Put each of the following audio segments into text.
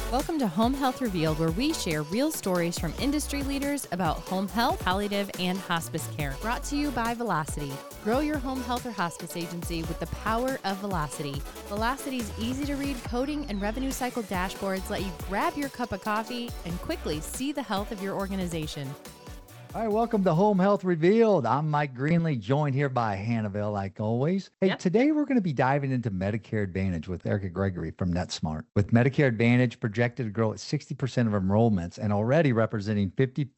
Welcome to Home Health Revealed, where we share real stories from industry leaders about home health, palliative, and hospice care. Brought to you by Velocity. Grow your home health or hospice agency with the power of Velocity. Velocity's easy-to-read coding and revenue cycle dashboards let you grab your cup of coffee and quickly see the health of your organization. All right, welcome to Home Health Revealed. I'm Mike Greenlee, joined here by Hannibal, like always. Hey, Today we're going to be diving into Medicare Advantage with Erica Gregory from NetSmart. With Medicare Advantage projected to grow at 60% of enrollments and already representing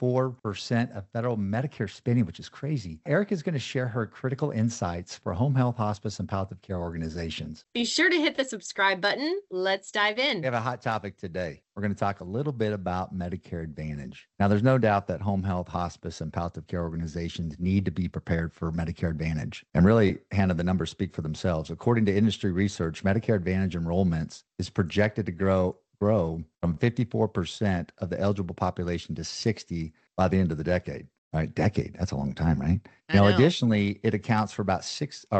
54% of federal Medicare spending, which is crazy, Erica is going to share her critical insights for home health, hospice, and palliative care organizations. Be sure to hit the subscribe button. Let's dive in. We have a hot topic today. We're going to talk a little bit about Medicare Advantage. Now, there's no doubt that home health, hospice, and palliative care organizations need to be prepared for Medicare Advantage. And really, Hannah, the numbers speak for themselves. According to industry research, Medicare Advantage enrollments is projected to grow from 54% of the eligible population to 60% by the end of the decade. All right, decade. That's a long time, right? Now, additionally, it accounts for about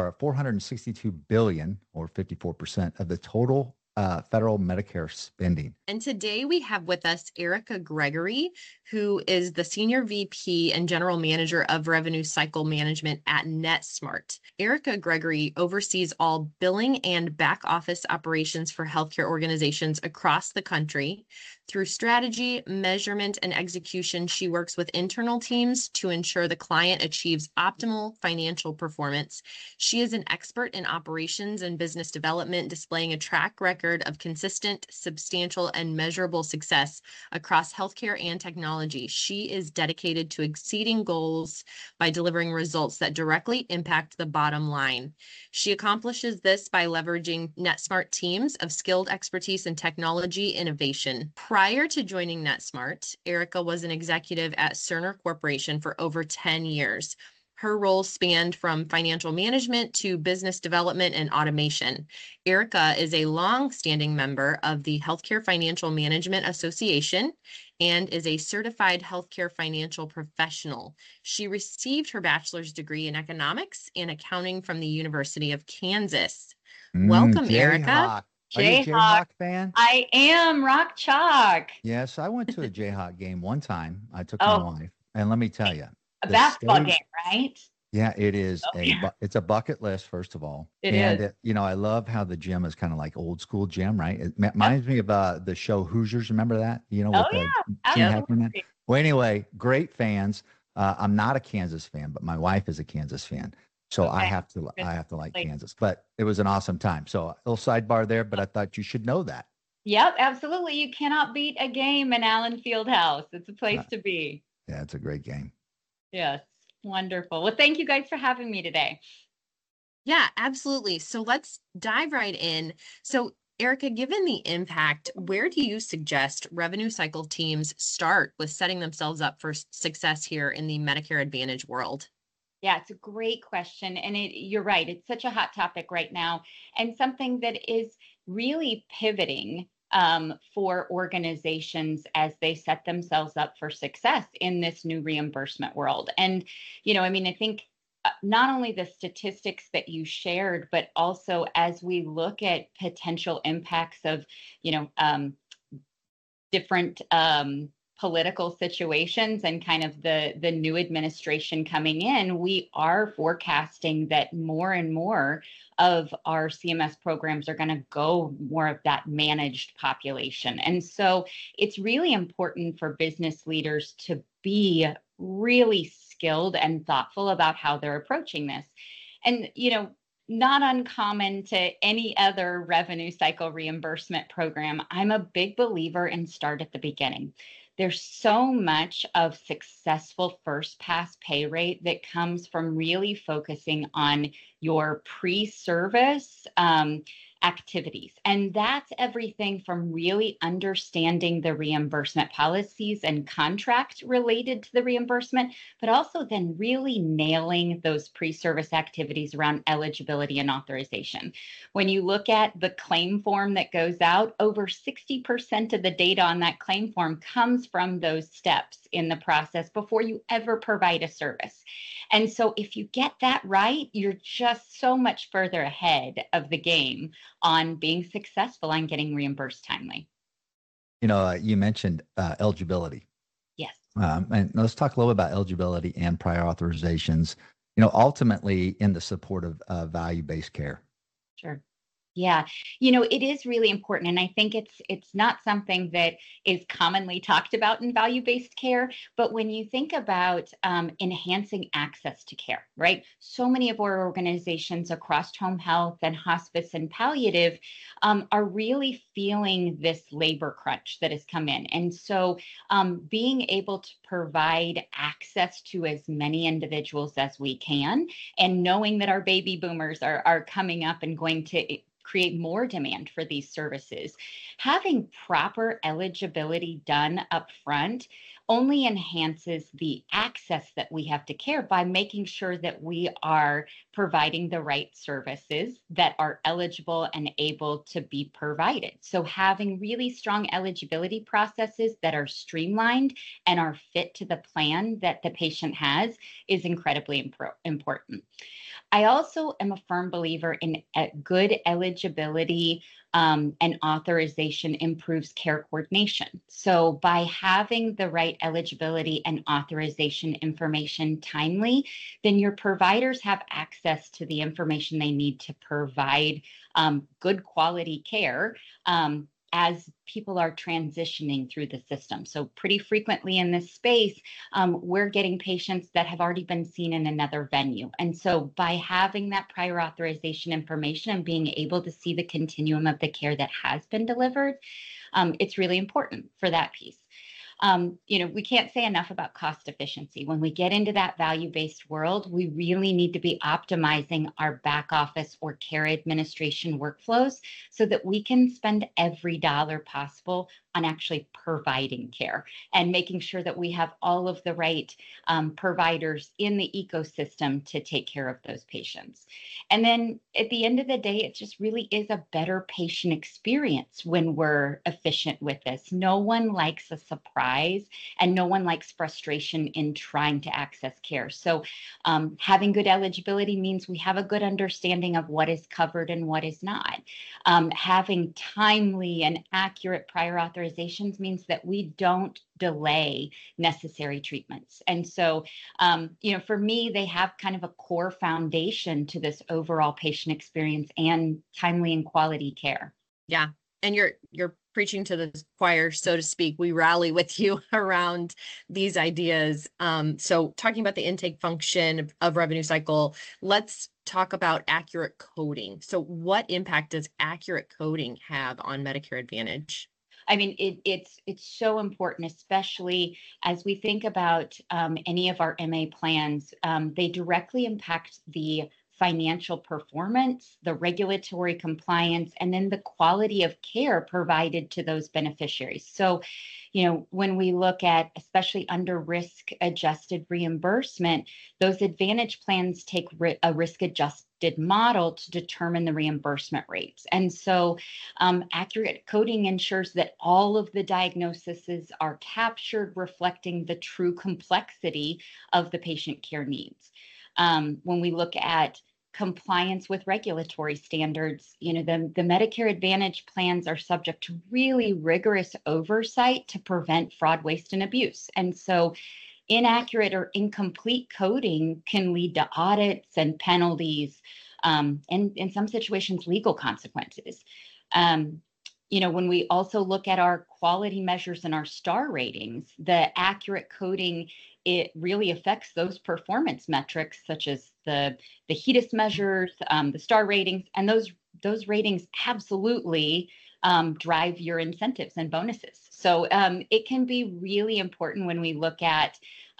$462 billion, or 54% of the total federal Medicare spending. And today we have with us Erica Gregory, who is the Senior VP and General Manager of Revenue Cycle Management at NetSmart. Erica Gregory oversees all billing and back office operations for healthcare organizations across the country. Through strategy, measurement, and execution, she works with internal teams to ensure the client achieves optimal financial performance. She is an expert in operations and business development, displaying a track record of consistent, substantial, and measurable success across healthcare and technology. She is dedicated to exceeding goals by delivering results that directly impact the bottom line. She accomplishes this by leveraging NetSmart teams of skilled expertise in technology innovation. Prior to joining NetSmart, Erica was an executive at Cerner Corporation for over 10 years. Her roles spanned from financial management to business development and automation. Erica is a long-standing member of the Healthcare Financial Management Association and is a certified healthcare financial professional. She received her bachelor's degree in economics and accounting from the University of Kansas. Welcome, Erica. Are you a Jayhawk fan? I am. Rock Chalk. Yes, I went to a Jayhawk game one time. I took my wife, and let me tell you, a basketball game, right? Yeah, it is. It's a bucket list, first of all. It is. I love how the gym is kind of like old school gym, right? It reminds me of the show Hoosiers. Remember that? Absolutely. Well, anyway, great fans. I'm not a Kansas fan, but my wife is a Kansas fan. So I have to like Kansas, but it was an awesome time. So a little sidebar there, but I thought you should know that. Yep, absolutely. You cannot beat a game in Allen Fieldhouse. It's a place to be. Yeah, it's a great game. Yes, wonderful. Well, thank you guys for having me today. Yeah, absolutely. So let's dive right in. So Erica, given the impact, where do you suggest revenue cycle teams start with setting themselves up for success here in the Medicare Advantage world? Yeah, it's a great question. And you're right. It's such a hot topic right now, and something that is really pivoting for organizations as they set themselves up for success in this new reimbursement world. And, I think not only the statistics that you shared, but also as we look at potential impacts of, different political situations and kind of the new administration coming in, we are forecasting that more and more of our CMS programs are going to go more of that managed population. And so it's really important for business leaders to be really skilled and thoughtful about how they're approaching this. And, not uncommon to any other revenue cycle reimbursement program, I'm a big believer in start at the beginning. There's so much of successful first pass pay rate that comes from really focusing on your pre-service activities. And that's everything from really understanding the reimbursement policies and contract related to the reimbursement, but also then really nailing those pre-service activities around eligibility and authorization. When you look at the claim form that goes out, over 60% of the data on that claim form comes from those steps in the process before you ever provide a service. And so if you get that right, you're just so much further ahead of the game on being successful on getting reimbursed timely. You mentioned eligibility. Yes. And let's talk a little bit about eligibility and prior authorizations, ultimately in the support of value-based care. Sure. Yeah, it is really important, and I think it's not something that is commonly talked about in value-based care. But when you think about enhancing access to care, right? So many of our organizations across home health and hospice and palliative are really feeling this labor crunch that has come in, and so being able to provide access to as many individuals as we can, and knowing that our baby boomers are coming up and going to create more demand for these services. Having proper eligibility done up front only enhances the access that we have to care by making sure that we are providing the right services that are eligible and able to be provided. So having really strong eligibility processes that are streamlined and are fit to the plan that the patient has is incredibly important. I also am a firm believer in good eligibility and authorization improves care coordination. So by having the right eligibility and authorization information timely, then your providers have access to the information they need to provide good quality care as people are transitioning through the system. So pretty frequently in this space, we're getting patients that have already been seen in another venue. And so by having that prior authorization information and being able to see the continuum of the care that has been delivered, it's really important for that piece. We can't say enough about cost efficiency. When we get into that value-based world, we really need to be optimizing our back office or care administration workflows so that we can spend every dollar possible on actually providing care and making sure that we have all of the right providers in the ecosystem to take care of those patients. And then at the end of the day, it just really is a better patient experience when we're efficient with this. No one likes a surprise and no one likes frustration in trying to access care. So having good eligibility means we have a good understanding of what is covered and what is not. Having timely and accurate prior authorizations means that we don't delay necessary treatments. And so, for me, they have kind of a core foundation to this overall patient experience and timely and quality care. Yeah. And you're preaching to the choir, so to speak. We rally with you around these ideas. So talking about the intake function of revenue cycle, let's talk about accurate coding. So what impact does accurate coding have on Medicare Advantage? I mean, it's so important, especially as we think about any of our MA plans. They directly impact the financial performance, the regulatory compliance, and then the quality of care provided to those beneficiaries. So, when we look at, especially under risk adjusted reimbursement, those Advantage plans take a risk adjusted model to determine the reimbursement rates. And so accurate coding ensures that all of the diagnoses are captured, reflecting the true complexity of the patient care needs. When we look at compliance with regulatory standards, the Medicare Advantage plans are subject to really rigorous oversight to prevent fraud, waste, and abuse. And so inaccurate or incomplete coding can lead to audits and penalties, and in some situations, legal consequences. When we also look at our quality measures and our star ratings, the accurate coding, it really affects those performance metrics, such as the HEDIS measures, the star ratings, and those ratings absolutely drive your incentives and bonuses. So it can be really important when we look at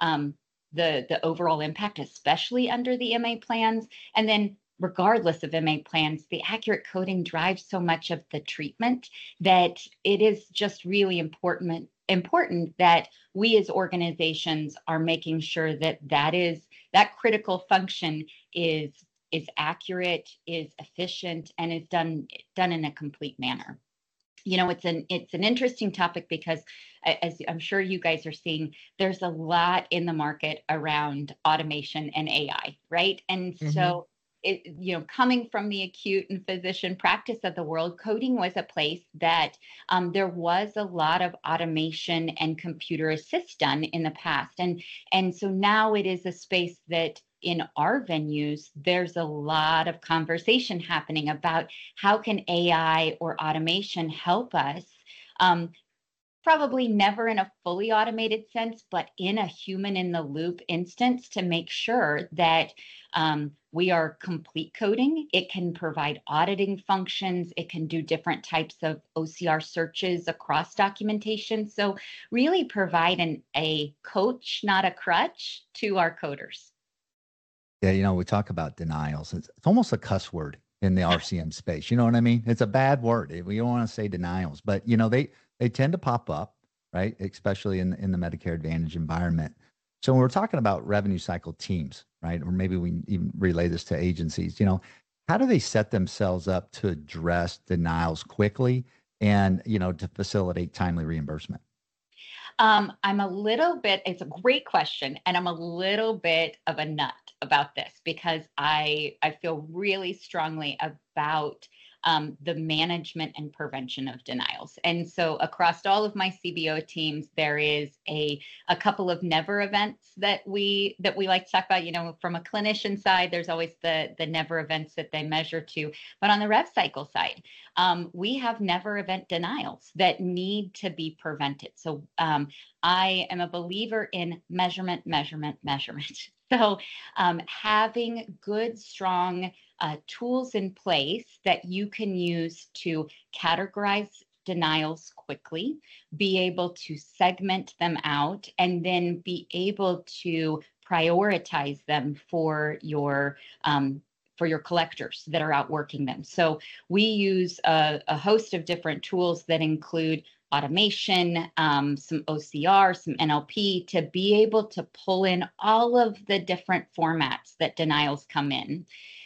the overall impact, especially under the MA plans. And then regardless of MA plans, the accurate coding drives so much of the treatment that it is just really important that we as organizations are making sure that critical function is accurate, is efficient, and is done in a complete manner. It's an interesting topic because, as I'm sure you guys are seeing, there's a lot in the market around automation and AI, right? And so coming from the acute and physician practice of the world, coding was a place that there was a lot of automation and computer assist done in the past. And so now it is a space that in our venues, there's a lot of conversation happening about how can AI or automation help us, probably never in a fully automated sense, but in a human in the loop instance to make sure that we are complete coding. It can provide auditing functions. It can do different types of OCR searches across documentation. So really provide a coach, not a crutch, to our coders. Yeah, we talk about denials. It's almost a cuss word in the RCM space. You know what I mean? It's a bad word. We don't want to say denials, but they tend to pop up, right? Especially in the Medicare Advantage environment. So when we're talking about revenue cycle teams, right? Or maybe we even relay this to agencies, how do they set themselves up to address denials quickly and, to facilitate timely reimbursement? It's a great question, and I'm a little bit of a nut about this because I feel really strongly about the management and prevention of denials. And so across all of my CBO teams, there is a couple of never events that we like to talk about. From a clinician side, there's always the never events that they measure to. But on the rev cycle side, we have never event denials that need to be prevented. So I am a believer in measurement. So having good, strong tools in place that you can use to categorize denials quickly, be able to segment them out, and then be able to prioritize them for your collectors that are out working them. So we use a host of different tools that include automation, some OCR, some NLP, to be able to pull in all of the different formats that denials come in.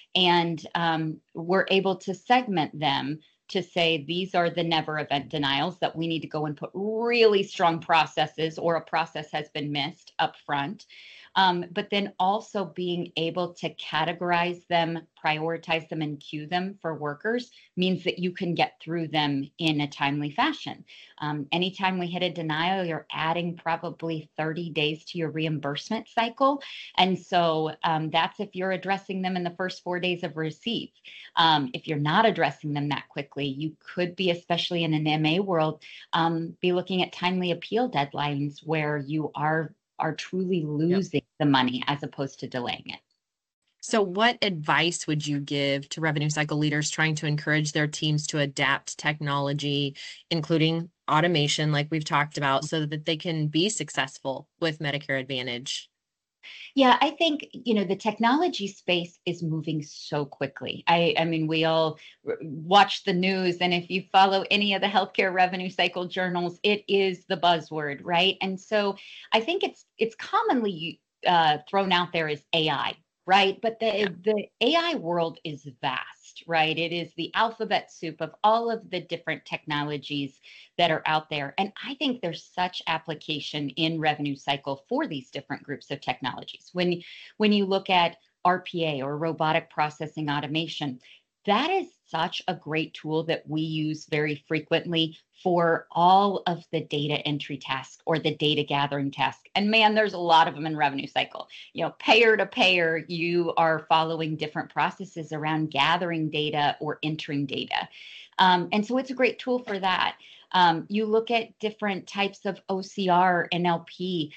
And we're able to segment them to say these are the never event denials that we need to go and put really strong processes, or a process has been missed up front. But then also being able to categorize them, prioritize them, and queue them for workers means that you can get through them in a timely fashion. Anytime we hit a denial, you're adding probably 30 days to your reimbursement cycle. And so that's if you're addressing them in the first 4 days of receipt. If you're not addressing them that quickly, you could be, especially in an MA world, be looking at timely appeal deadlines where you are truly losing the money as opposed to delaying it. So what advice would you give to revenue cycle leaders trying to encourage their teams to adapt technology, including automation, like we've talked about, so that they can be successful with Medicare Advantage? Yeah, I think, the technology space is moving so quickly. I mean, we all watch the news, and if you follow any of the healthcare revenue cycle journals, it is the buzzword, right? And so I think it's commonly thrown out there as AI, right? But the AI world is vast, right? It is the alphabet soup of all of the different technologies that are out there. And I think there's such application in revenue cycle for these different groups of technologies. When you look at RPA, or robotic processing automation, that is such a great tool that we use very frequently for all of the data entry tasks or the data gathering task. And man, there's a lot of them in revenue cycle. Payer to payer, you are following different processes around gathering data or entering data. And so it's a great tool for that. You look at different types of OCR and NLP.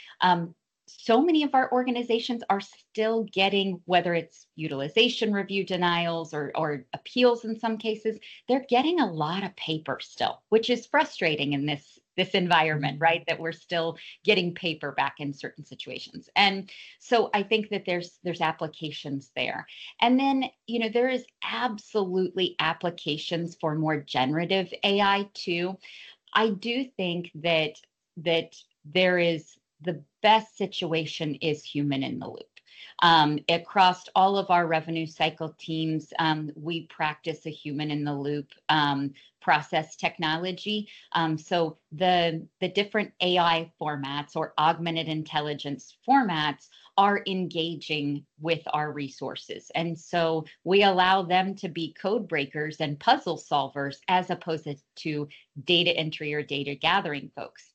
So many of our organizations are still getting, whether it's utilization review denials or appeals in some cases, they're getting a lot of paper still, which is frustrating in this environment, right? That we're still getting paper back in certain situations. And so I think that there's applications there. And then, there is absolutely applications for more generative AI too. I do think that there is the best situation is human in the loop. Across all of our revenue cycle teams, we practice a human in the loop process technology. So the different AI formats or augmented intelligence formats are engaging with our resources. And so we allow them to be code breakers and puzzle solvers as opposed to data entry or data gathering folks.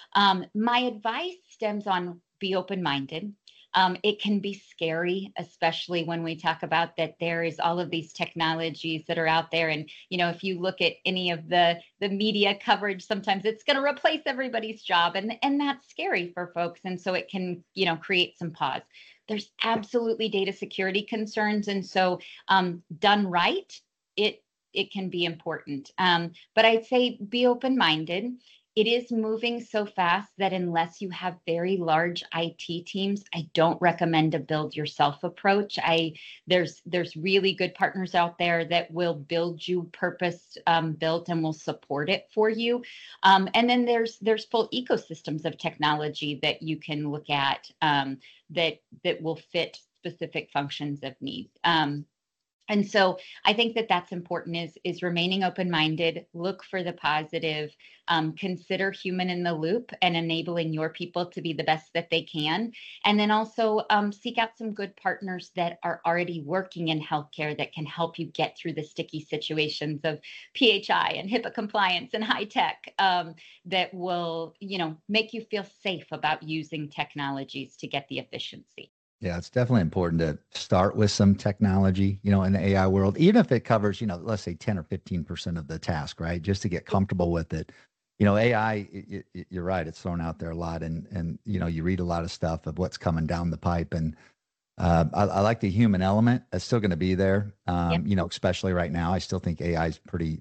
My advice stems on be open-minded. It can be scary, especially when we talk about that there is all of these technologies that are out there. And, if you look at any of the media coverage, sometimes it's going to replace everybody's job. And that's scary for folks. And so it can, create some pause. There's absolutely data security concerns. And so done right, it can be important. But I'd say be open-minded. It is moving so fast that unless you have very large IT teams, I don't recommend a build yourself approach. There's really good partners out there that will build you purpose built and will support it for you. And then there's full ecosystems of technology that you can look at that will fit specific functions of need. And so I think that that's important is remaining open-minded, look for the positive, consider human in the loop and enabling your people to be the best that they can. And then also seek out some good partners that are already working in healthcare that can help you get through the sticky situations of PHI and HIPAA compliance and high tech that will, make you feel safe about using technologies to get the efficiency. Yeah, it's definitely important to start with some technology, in the AI world, even if it covers, let's say 10 or 15% of the task, right? Just to get comfortable with it. AI, you're right, it's thrown out there a lot. And you read a lot of stuff of what's coming down the pipe. And I like the human element. It's still going to be there, especially right now. I still think AI is pretty,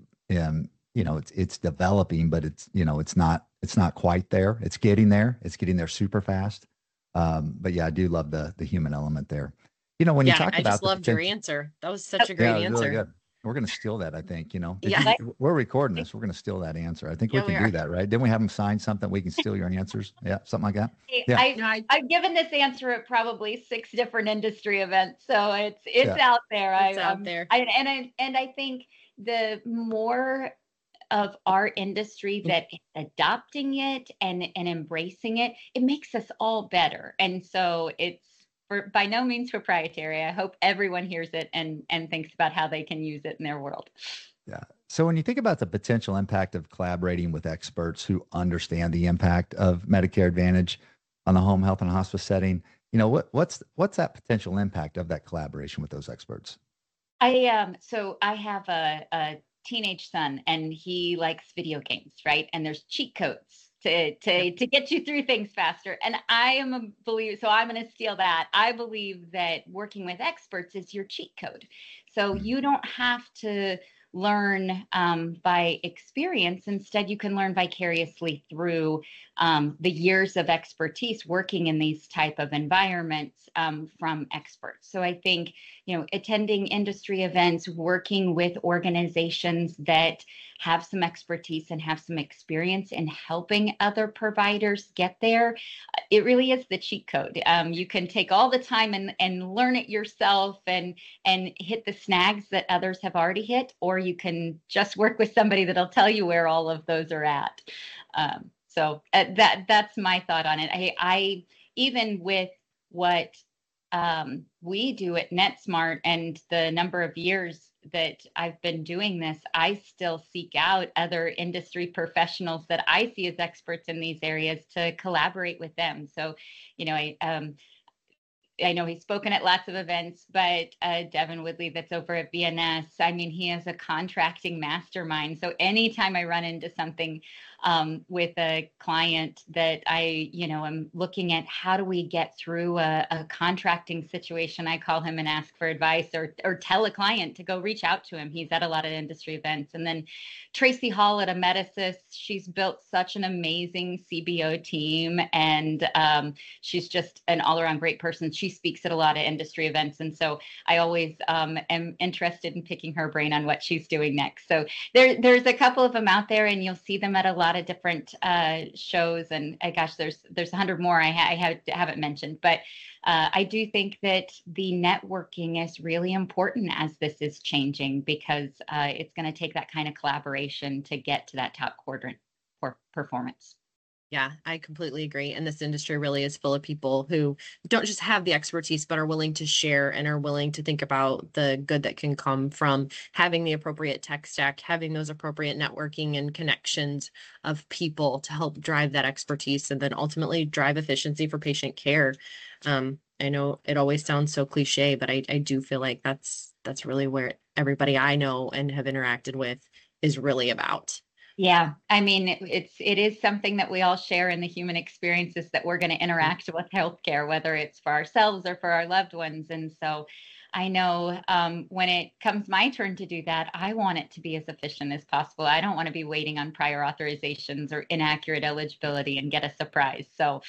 it's developing, but it's not quite there. It's getting there. It's getting there super fast. But yeah, I do love the human element there. When you talk about, I just loved your answer. That was such a great answer. Really good. We're going to steal that, I think. Yeah. We're recording this. We're going to steal that answer. I think we can do that, right? Didn't we have them sign something? We can steal your answers. Yeah, something like that. Yeah. I've given this answer at probably 6 different industry events, so it's out there. It's out there. I think the more of our industry that is adopting it and embracing it, it makes us all better. And so it's by no means proprietary. I hope everyone hears it and thinks about how they can use it in their world. Yeah. So when you think about the potential impact of collaborating with experts who understand the impact of Medicare Advantage on the home health and hospice setting, what's that potential impact of that collaboration with those experts? So I have a teenage son and he likes video games, right? And there's cheat codes to get you through things faster. And I am a believer, so I'm going to steal that. I believe that working with experts is your cheat code. So you don't have to learn by experience. Instead, you can learn vicariously through the years of expertise working in these type of environments from experts. So I think, attending industry events, working with organizations that have some expertise and have some experience in helping other providers get there, it really is the cheat code. You can take all the time and learn it yourself and hit the snags that others have already hit, or you can just work with somebody that'll tell you where all of those are at. So that's my thought on it. I even with what we do at NetSmart and the number of years that I've been doing this, I still seek out other industry professionals that I see as experts in these areas to collaborate with them. So, I know he's spoken at lots of events, but Devin Woodley that's over at BNS, I mean, he is a contracting mastermind. So anytime I run into something with a client that I, am looking at how do we get through a contracting situation, I call him and ask for advice or tell a client to go reach out to him. He's at a lot of industry events. And then Tracy Hall at Amedisys, she's built such an amazing CBO team and she's just an all around great person. She's she speaks at a lot of industry events. And so I always am interested in picking her brain on what she's doing next. So there's a couple of them out there, and you'll see them at a lot of different shows. And gosh, there's 100 more I haven't mentioned. But I do think that the networking is really important as this is changing, because it's going to take that kind of collaboration to get to that top quadrant for performance. Yeah, I completely agree. And this industry really is full of people who don't just have the expertise, but are willing to share and are willing to think about the good that can come from having the appropriate tech stack, having those appropriate networking and connections of people to help drive that expertise and then ultimately drive efficiency for patient care. I know it always sounds so cliche, but I do feel like that's really where everybody I know and have interacted with is really about. Yeah, I mean, it is something that we all share in the human experiences that we're going to interact with healthcare, whether it's for ourselves or for our loved ones. And so I know when it comes my turn to do that, I want it to be as efficient as possible. I don't want to be waiting on prior authorizations or inaccurate eligibility and get a surprise. So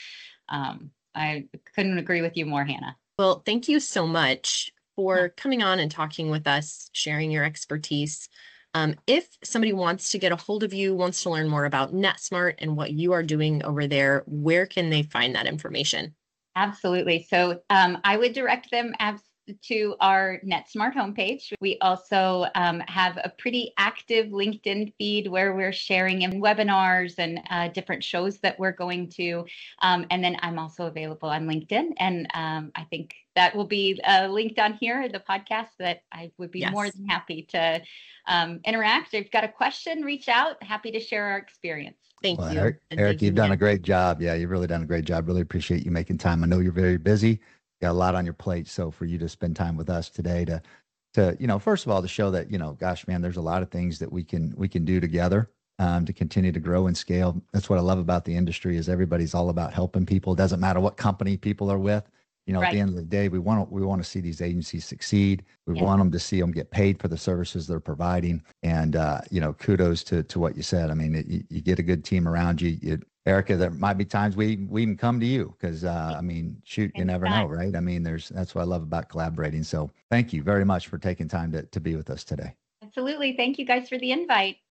I couldn't agree with you more, Hannah. Well, thank you so much for coming on and talking with us, sharing your expertise. If somebody wants to get a hold of you, wants to learn more about NetSmart and what you are doing over there, where can they find that information? Absolutely. So I would direct them to our NetSmart homepage. We also have a pretty active LinkedIn feed where we're sharing in webinars and different shows that we're going to. And then I'm also available on LinkedIn. And I think that will be linked on here, the podcast, that I would be more than happy to interact. If you've got a question, reach out. Happy to share our experience. Thank you. Eric, you've done a great job. Yeah, you've really done a great job. Really appreciate you making time. I know you're very busy. Got a lot on your plate. So for you to spend time with us today to, first of all, to show that, gosh, man, there's a lot of things that we can do together to continue to grow and scale. That's what I love about the industry is everybody's all about helping people. It doesn't matter what company people are with. At the end of the day, we want to see these agencies succeed. We want them to see them get paid for the services they're providing. And, kudos to what you said. I mean, you get a good team around you. Erica, there might be times we even come to you because, shoot, you never know, right? I mean, that's what I love about collaborating. So thank you very much for taking time to be with us today. Absolutely. Thank you guys for the invite.